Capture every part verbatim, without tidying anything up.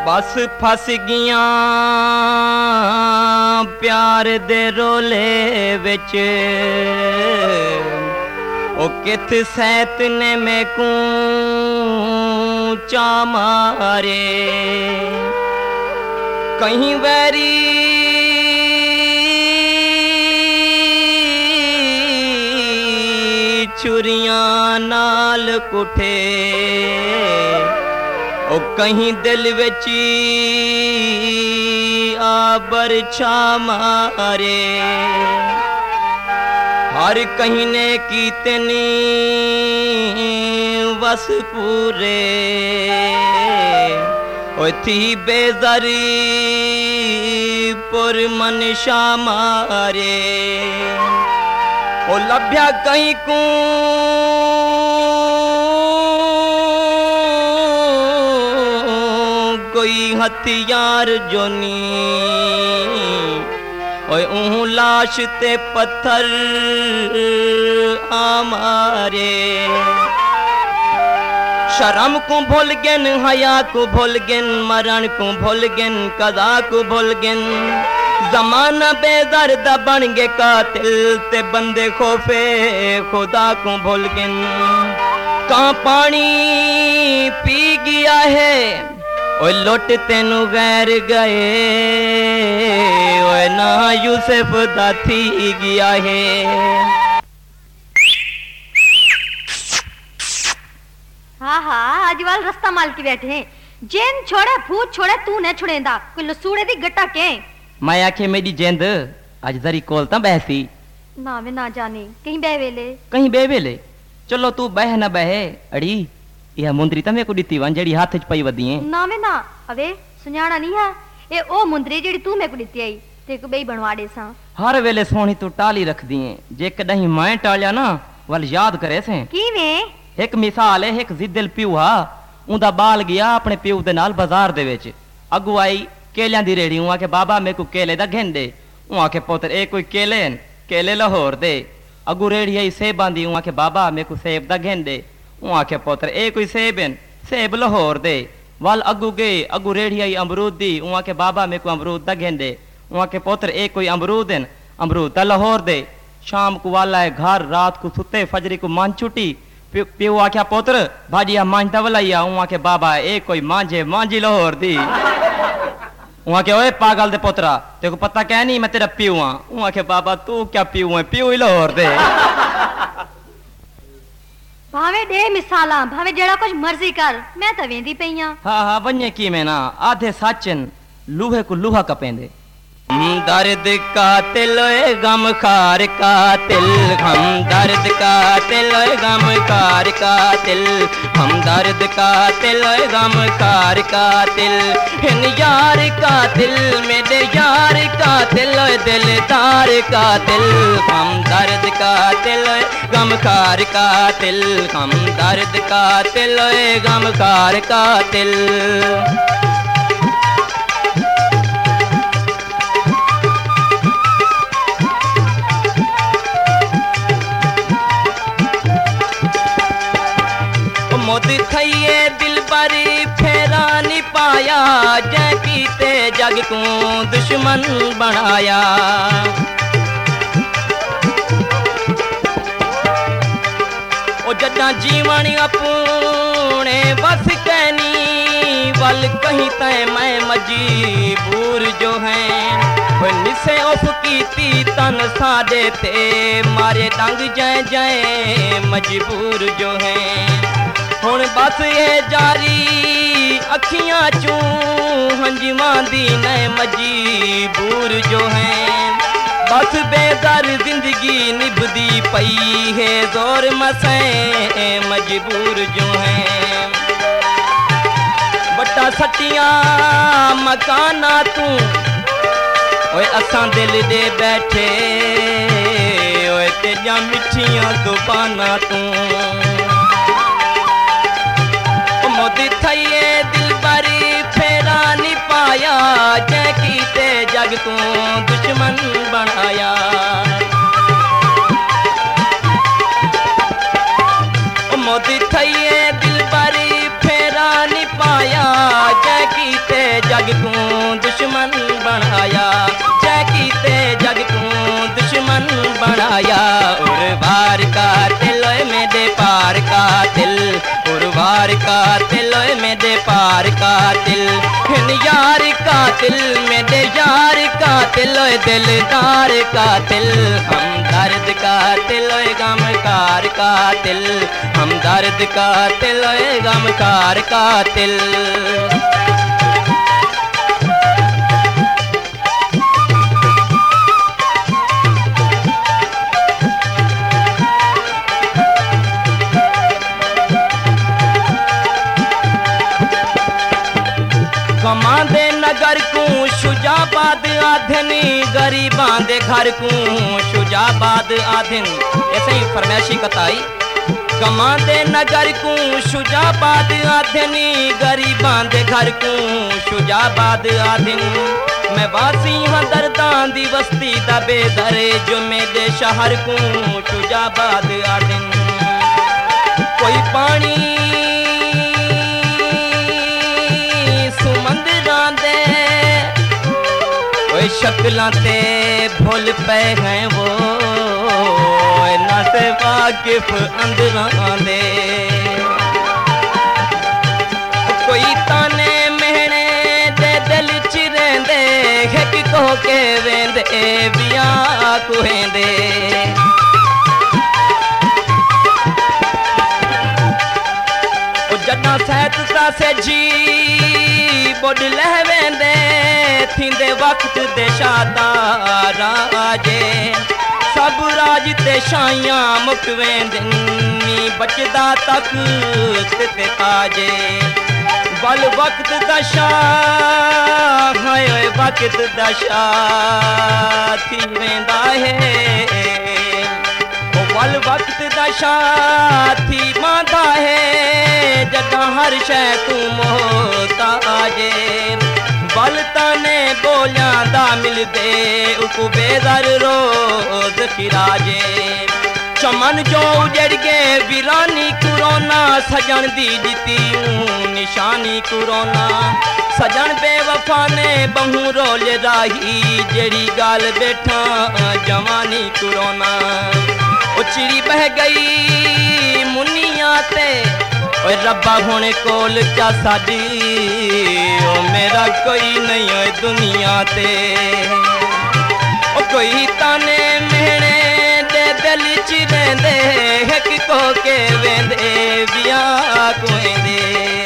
बस फस गियां प्यार दे रोले विच ओ किथ सैत ने मैकू चा मारे कहीं वैरी छुरियां नाल कुठे ओ कहीं दिल विच आबर छा मारे हर कहीं ने कीतनी वस पूरे ओ थी बेज़री पुर मन शा मारे ओ लभ्या कहीं को कोई हथियार जोनी ओए ऊं लाश ते पत्थर आमारे शर्म को भूल गेन हया को भूल गेन मरण को भूल गेन कदा को भूल गेन जमाना बेदर्द बन गे कातिल ते बंदे खोफे खुदा को भूल गेन का पानी पी गया है ओए लुट तेनू गैर गए ओए ना यूसुफ दा थी गया है। हाँ हाँ आज वाल रास्ता माल के बैठे हैं जेन छोड़े भूत छोड़े तू न छुड़ेंदा कोई लसूड़े दी गट्टा के मैं आखे मेरी जेंद आज जरी कोल ता बहसी ना मैं ना जाने कहीं बह वेले कहीं बह वेले चलो तू बह न बह अड़ी यह मुंदरी तमे को दिती वन जेड़ी हाथ च पई वदी है ना मैं ना अबे सुनाना नहीं है ए ओ मुंदरी जेड़ी तू मैं को दिती आई ते को बेई बनवाड़े सा हर वेले सोनी तू टाली रख दी है जे कदहीं मैं टालिया ना वल याद करे से कीवें एक मिसाल है एक जिद्दल प्यू हा उंदा बाल गया अपने प्यू दे नाल बाजार दे विच अगू आई केलियां दी रेड़ी उआ के बाबा मेरे को केले दा घेंदे उआ के पुत्र ए कोई केले केले लाहौर दे अगू रेड़ी आई सेबां दी उआ के बाबा मेरे को सेब दा घेंदे उआ के पुत्र ए कोई सेब सेब लाहौर दे वल अगू गए अगू रेड़ी आई अमरूद दी उआ के बाबा मेरे को अमरूद दा घेंदे उआ के पुत्र ए कोई अमरूद अमरूद दा लाहौर दे शाम को वाला है घर रात को सुते फजरी को मान छुटी प्यू आख्या पुत्र भाजिया मांझता वलाइया उआ के बाबा ए कोई मांझे मांझी लाहौर दी उआ के ओए पागल दे पुत्रा तेरे को पता क्या नहीं मैं तेरा प्यू हां उआ के बाबा तू क्या प्यू है प्यू ही लाहौर दे भावे दे मिसाला भावे जेड़ा कुछ मर्जी कर मैं तो वेंदी पईया हां हां वन्ने की मैं ना आधे साचन लूहे को लूहा कपेंदे दर्द का तिल गम खार का तिल हम दर्द का तिल गम खार का तिल हम दर्द का तिल गम खार का तिल हिन यार का तिल मेरे यार का तिल दिलदार का तिल हम दर्द का तिल गम खार का तिल हम दर्द का तिल गम खार का तिल मोद थइए दिल बरी फेरा नहीं पाया जै कीते जग को दुश्मन बनाया ओ जदा जीवन अपने बस कहनी वल कहीं तय मैं मजबूर जो है निसे उफ कीती तन साडे ते मारे डंग जय जय मजबूर जो है हुण बस ये जारी अखियां चूं हंजमा दी न मजबूर जो है बस बेदर जिंदगी निभदी पई है जोर मसे मजबूर जो है बट्टा सटियां मकाना तू ओए असां दिल दे बैठे ओए तेरियां मिठियां दुबाना तू मोदी थइए दिल बरी फेरा नहीं पाया जै कीते जग को दुश्मन बनाया मोदी थइए दिल बरी फेरा नहीं पाया जै कीते जग को दुश्मन बनाया, जय कीते जग को दुश्मन बनाया। उर्वार का तिल मेरे पार का तिल, उर्वार का तिल मेरे पार का तिल, यार का तिल मेरे यार का तिल, दिलदार का तिल, हम दर्द का तिल गमकार का तिल, हम दर्द का तिल गमकार का तिल। कमांदे नगर को शुजाबाद आधनी, गरीबां दे घर को शुजाबाद आधन। ऐसे ही फरमाइशी कताई। कमांदे नगर को शुजाबाद आधनी, गरीबां दे घर को शुजाबाद आधन। मैं वासी हाँ दर्दां दी बस्ती दा बेदरे, जो मेरे शहर को शुजाबाद आधन। कोई पानी सुमंदरां दे, कोई शक्लां ते भुल पे हैं वो, ना ते वाकिफ अंदरां दे। कोई ताने महने दे दिल च रहिंदे, हिक को के वेंदे बियाह कुहेंदे। जदा सैत सासे जी बुड लह वेंदे, थींदे वक्त दे शादार राजे। सब राज ते शाइयां मुक वेंदन, बचदा तक ते ताजे। बल वक्त दा शाह, हाय हाय वक्त दा शाह थी वेंदा है। वल वक्त दा साथी मांदा है, जदा हर शै तू मोहताजे। बल ताने बोलियां दा मिलदे, उकू बेदर रोज खिराजे। चमन जो उजड़ के वीरानी कुरोना, सजन दी दिती निशानी कुरोना। सजन बेवफा ने बहु रोल राही, जेड़ी गाल बैठा जवानी कुरोना। ओ चिड़ी बह गई मुनिया ते, ओ रब्बा हुण कोल क्या साडी, ओ मेरा कोई नहीं है दुनिया ते। ओ कोई ताने महने दे दिल च रहिंदे, हिक को के वेंदे बियाह कुहेंदे।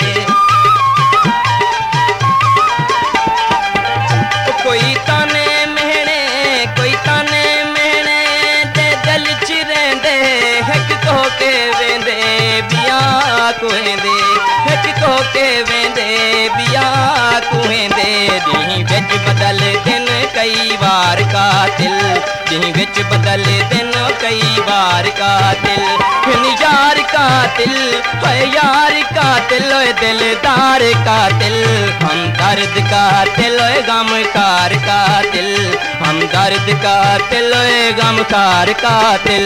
ओ कोई ताने महने, कोई ताने महने दे दिल च रहिंदे, हिक को के वेंदे बियाह कुहेंदे, हिक को के वेंदे बियाह कुहेंदे। दी विच बदल दिन कई बार कातिल, दी विच बदल दिन कई बार कातिल। यार कातिल है यार कातिल, दिलदार कातिल, हम दर्द कातिल गमकार कातिल, हम दर्द कातिल गमकार कातिल।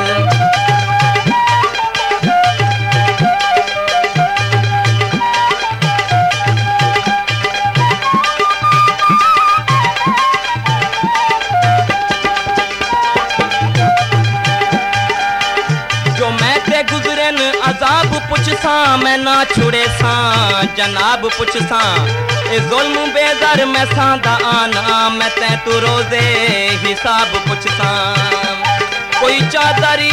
अजाब पुछ सा मैं ना छुड़े सा, जनाब पुछ सा ए जुल्म बेदर मैं सांदा आना। मैं तै तू रोजे हिसाब पुछ सा, कोई चादरी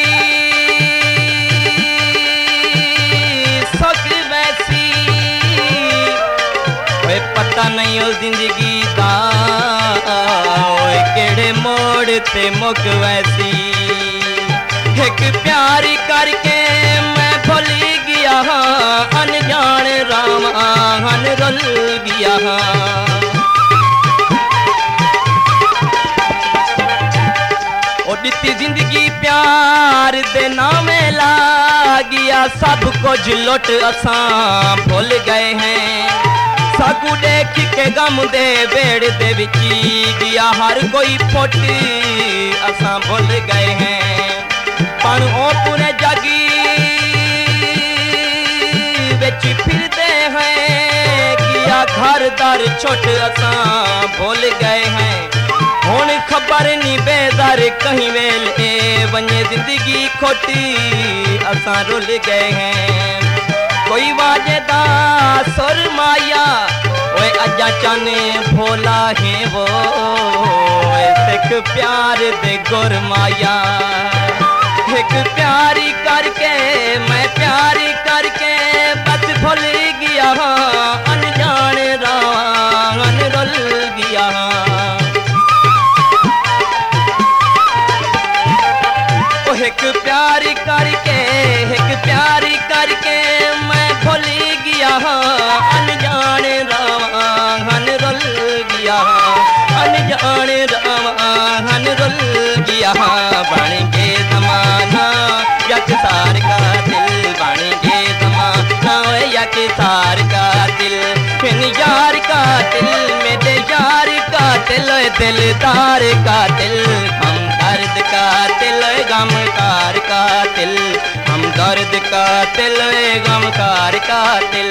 सक वैसी, ओए पता नहीं ओ जिंदगी दा, ओए केड़े मोड़ ते मुक वैसी। एक प्यार करके मैं भूल गया हाँ, अनजान राम आहन रुल गया हाँ। ओ दिती जिंदगी प्यार दे नामे ला गया, सब कुछ लुट असां भूल गए हैं। साकू देख के गम दे बेड़ दे विची गया, हर कोई फुट असां भूल गए हैं। पण ओ पूरे जगी बिच फिरदे हैं, किया घर दा प्यार छोट असां भूल गए हैं हुन खबर नी बेदर कहीं वेल ए वने जिंदगी खोटी असां रुल गए हैं कोई वाजेदा सुर माया ओए अजा चाने भोला है वो सिख प्यार दे गुर माया एक प्यारी करके मैं प्यारी करके बस भूल गया अनजान रान रुल गया ओ एक प्यारी करके एक प्यारी करके मैं भूल गया अनजान रान रुल गया अनजान रान रुल गया बन के जमाना यक सार का दिल बन के जमाना यक सार का दिल फिर यार का दिल मेरे यार का दिल दिलदार का दिल हम दर्द का दिल गमकार का दिल हम दर्द का दिल गमकार का दिल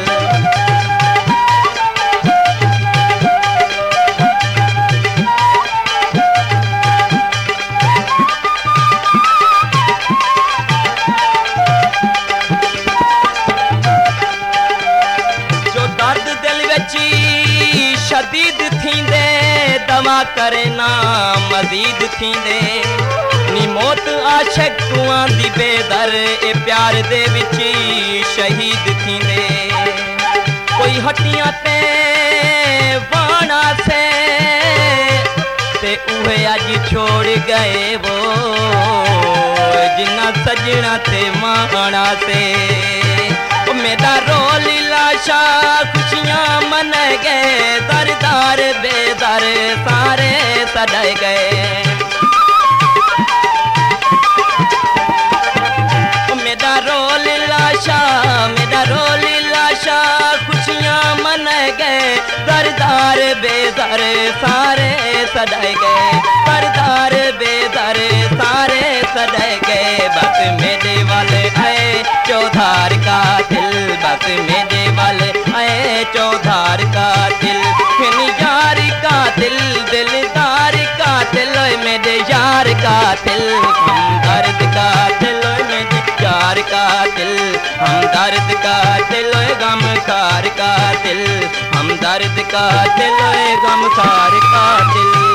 शदीद थींदे दवा करे ना मजीद थींदे नी मौत आशिक तुआं दी बेदर ए प्यार दे विच शहीद थींदे कोई हट्टियां ते वाणा से ते उहे अज छोड़ गए वो जिन्ना सजना ते माणा से मेरा रोल लाशा खुशियां मन गए दरदार बेदर सारे सड़े गए मेरा रोल लाशा मेरा रोल लाशा खुशियां मन गए दरदार बेदर सारे सड़े गए दरदार बेदर सारे सड़े गए बस मेरे वाले आए चौधार का दिल बस मेरे वाले आए चौधार का दिल फिर यार का दिल दिलदार का दिल मेरे यार का दिल हम दर्द का दिल मेरे यार का दिल हम दर्द का दिल गमकार का दिल हम दर्द का दिल गमकार का दिल